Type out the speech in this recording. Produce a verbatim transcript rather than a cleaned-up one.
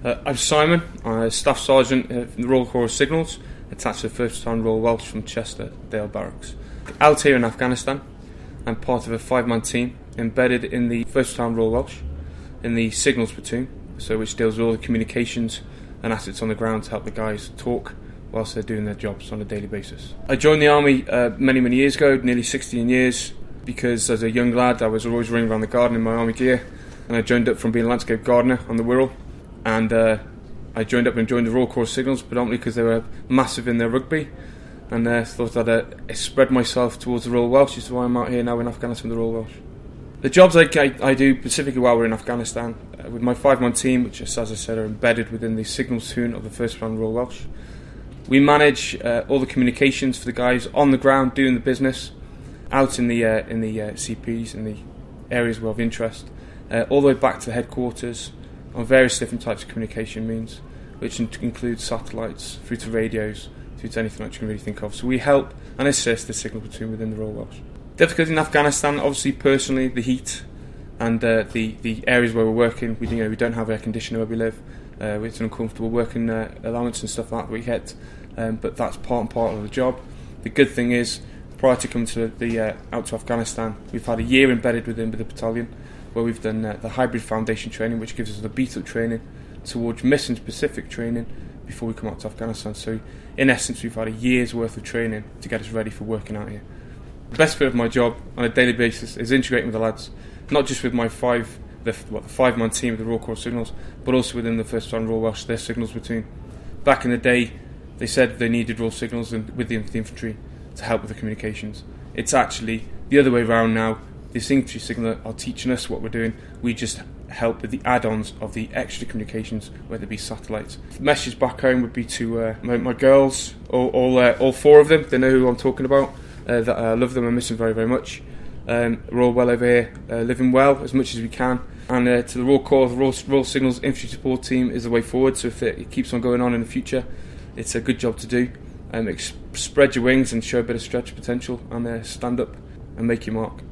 Uh, I'm Simon, I'm a Staff Sergeant in the Royal Corps of Signals, attached to the first Battalion Royal Welsh from Chester, Dale Barracks. Out here in Afghanistan, I'm part of a five-man team embedded in the first Battalion Royal Welsh, in the Signals Platoon, so which deals with all the communications and assets on the ground to help the guys talk whilst they're doing their jobs on a daily basis. I joined the Army uh, many, many years ago, nearly sixteen years, because as a young lad I was always running around the garden in my Army gear, and I joined up from being a landscape gardener on the Wirral. And uh, I joined up and joined the Royal Corps of Signals predominantly because they were massive in their rugby, and uh, thought I'd uh, spread myself towards the Royal Welsh, which is why I'm out here now in Afghanistan with the Royal Welsh. The jobs I, I, I do, specifically while we're in Afghanistan, uh, with my five-man team, which is, as I said, are embedded within the Signals Platoon of the first Battalion Royal Welsh. We manage uh, all the communications for the guys on the ground doing the business, out in the uh, in the uh, C Ps, in the areas of interest, uh, all the way back to the headquarters, on various different types of communication means, which includes satellites, through to radios, through to anything that you can really think of. So we help and assist the signal platoon within the Royal Welsh. Difficulty in Afghanistan, obviously personally, the heat and uh, the, the areas where we're working. We, you know, we don't have air conditioning where we live. Uh, it's an uncomfortable working uh, allowance and stuff like that we get, um, but that's part and part of the job. The good thing is, prior to coming to the uh, out to Afghanistan, we've had a year embedded within the battalion, where we've done uh, the hybrid foundation training, which gives us the beat-up training towards mission-specific training before we come out to Afghanistan. So, in essence, we've had a year's worth of training to get us ready for working out here. The best bit of my job on a daily basis is integrating with the lads, not just with my five, the, what, the five-man team of the Royal Corps of Signals, but also within the first Battalion Royal Welsh, their signals platoon. Back in the day, they said they needed Royal Signals and, with the infantry to help with the communications. It's actually the other way around now. This infantry signaller are teaching us what we're doing. We just help with the add-ons of the extra communications, whether it be satellites. The message back home would be to uh, my, my girls, all all, uh, all four of them. They know who I'm talking about. Uh, that I love them and miss them very, very much. Um, we're all well over here, uh, living well as much as we can. And uh, to the Royal Corps, the Royal, Royal Signals Infantry Support Team is the way forward. So if it, it keeps on going on in the future, it's a good job to do. Um, ex- spread your wings and show a bit of stretch potential, and uh, stand up and make your mark.